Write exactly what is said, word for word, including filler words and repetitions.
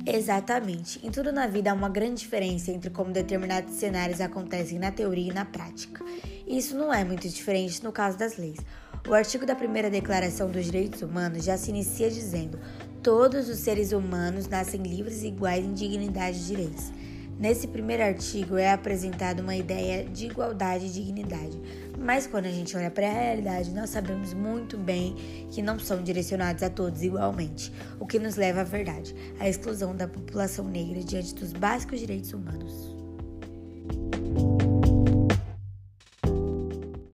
Exatamente. Em tudo na vida há uma grande diferença entre como determinados cenários acontecem na teoria e na prática. E isso não é muito diferente no caso das leis. O artigo da primeira Declaração dos Direitos Humanos já se inicia dizendo: todos os seres humanos nascem livres e iguais em dignidade e direitos. Nesse primeiro artigo é apresentada uma ideia de igualdade e dignidade, mas quando a gente olha para a realidade, nós sabemos muito bem que não são direcionados a todos igualmente, o que nos leva à verdade, a exclusão da população negra diante dos básicos direitos humanos.